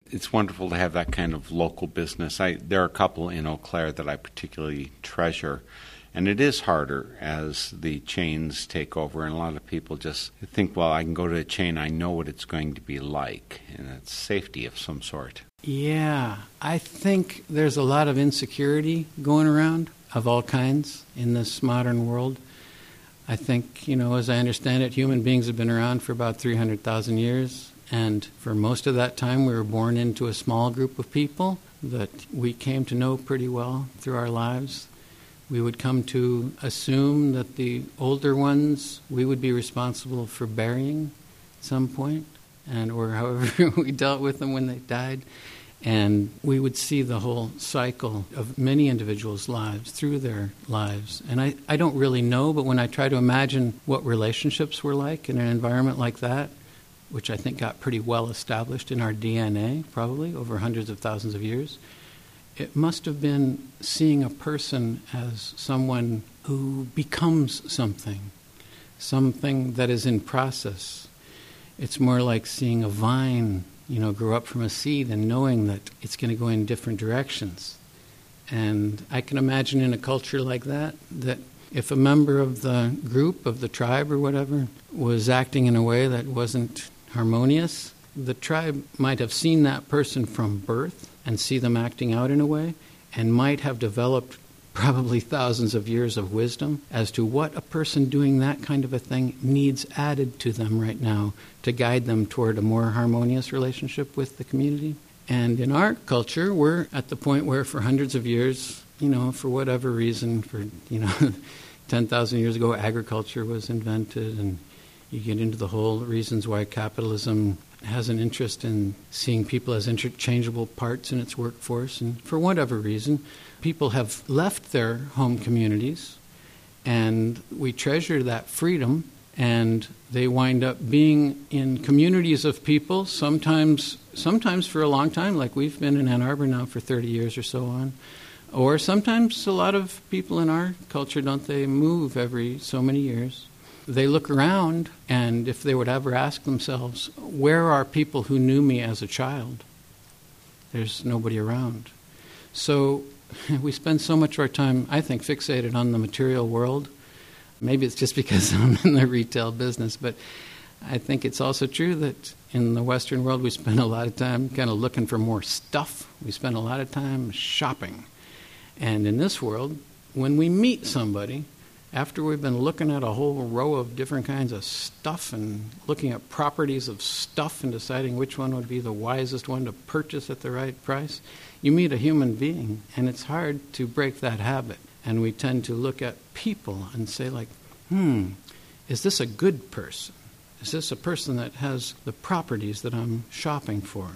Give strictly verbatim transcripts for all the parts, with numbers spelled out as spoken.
it's wonderful to have that kind of local business. I, there are a couple in Eau Claire that I particularly treasure, and it is harder as the chains take over, and a lot of people just think, well, I can go to a chain, I know what it's going to be like, and it's safety of some sort. Yeah, I think there's a lot of insecurity going around of all kinds in this modern world. I think, you know, as I understand it, human beings have been around for about three hundred thousand years, and for most of that time we were born into a small group of people that we came to know pretty well through our lives. We would come to assume that the older ones we would be responsible for burying at some point, and or however we dealt with them when they died. And we would see the whole cycle of many individuals' lives through their lives. And I, I don't really know, but when I try to imagine what relationships were like in an environment like that, which I think got pretty well established in our D N A, probably, over hundreds of thousands of years, it must have been seeing a person as someone who becomes something, something that is in process. It's more like seeing a vine, you know, grow up from a seed and knowing that it's going to go in different directions. And I can imagine in a culture like that, that if a member of the group, of the tribe or whatever, was acting in a way that wasn't harmonious, the tribe might have seen that person from birth and see them acting out in a way, and might have developed probably thousands of years of wisdom as to what a person doing that kind of a thing needs added to them right now to guide them toward a more harmonious relationship with the community. And in our culture, we're at the point where for hundreds of years, you know, for whatever reason, for, you know, ten thousand years ago, agriculture was invented, and you get into the whole reasons why capitalism has an interest in seeing people as interchangeable parts in its workforce. And for whatever reason, people have left their home communities, and we treasure that freedom, and they wind up being in communities of people, sometimes sometimes for a long time, like we've been in Ann Arbor now for thirty years or so on. Or sometimes a lot of people in our culture, don't they, move every so many years. They look around, and if they would ever ask themselves, where are people who knew me as a child? There's nobody around. So we spend so much of our time, I think, fixated on the material world. Maybe it's just because I'm in the retail business, but I think it's also true that in the Western world we spend a lot of time kind of looking for more stuff. We spend a lot of time shopping. And in this world, when we meet somebody, after we've been looking at a whole row of different kinds of stuff and looking at properties of stuff and deciding which one would be the wisest one to purchase at the right price, you meet a human being, and it's hard to break that habit. And we tend to look at people and say, like, hmm, is this a good person? Is this a person that has the properties that I'm shopping for?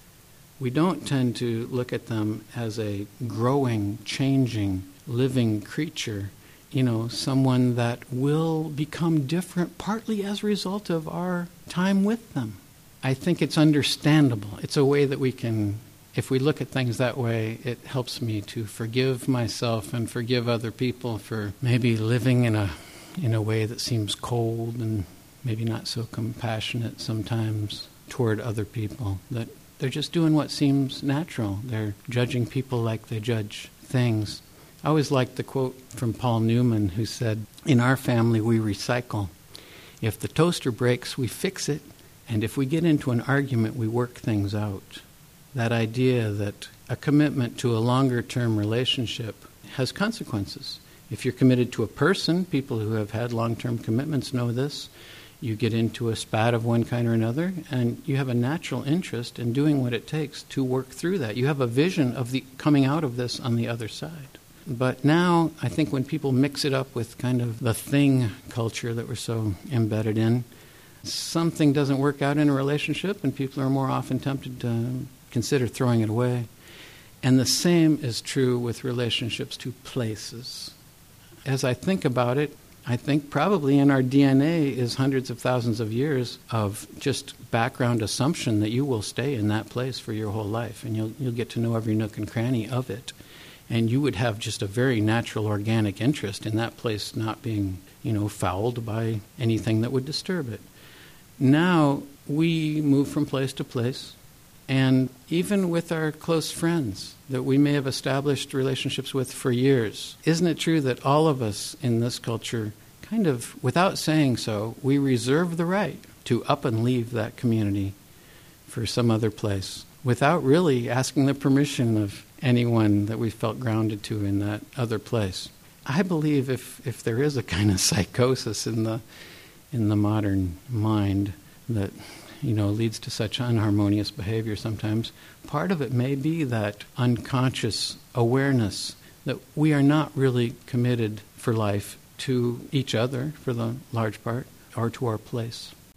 We don't tend to look at them as a growing, changing, living creature, you know, someone that will become different partly as a result of our time with them. I think it's understandable. It's a way that we can, if we look at things that way, it helps me to forgive myself and forgive other people for maybe living in a in a way that seems cold and maybe not so compassionate sometimes toward other people, that they're just doing what seems natural. They're judging people like they judge things. I always liked the quote from Paul Newman, who said, in our family we recycle. If the toaster breaks, we fix it, and if we get into an argument, we work things out. That idea that a commitment to a longer-term relationship has consequences. If you're committed to a person, people who have had long-term commitments know this, you get into a spat of one kind or another, and you have a natural interest in doing what it takes to work through that. You have a vision of the coming out of this on the other side. But now, I think when people mix it up with kind of the thing culture that we're so embedded in, something doesn't work out in a relationship, and people are more often tempted to consider throwing it away. And the same is true with relationships to places. As I think about it, I think probably in our D N A is hundreds of thousands of years of just background assumption that you will stay in that place for your whole life, and you'll you'll get to know every nook and cranny of it. And you would have just a very natural, organic interest in that place not being, you know, fouled by anything that would disturb it. Now we move from place to place, And even with our close friends that we may have established relationships with for years, isn't it true that all of us in this culture, kind of without saying so, we reserve the right to up and leave that community for some other place without really asking the permission of anyone that we felt grounded to in that other place? I believe if, if there is a kind of psychosis in the in the modern mind that, you know, leads to such unharmonious behavior sometimes, part of it may be that unconscious awareness that we are not really committed for life to each other, for the large part, or to our place.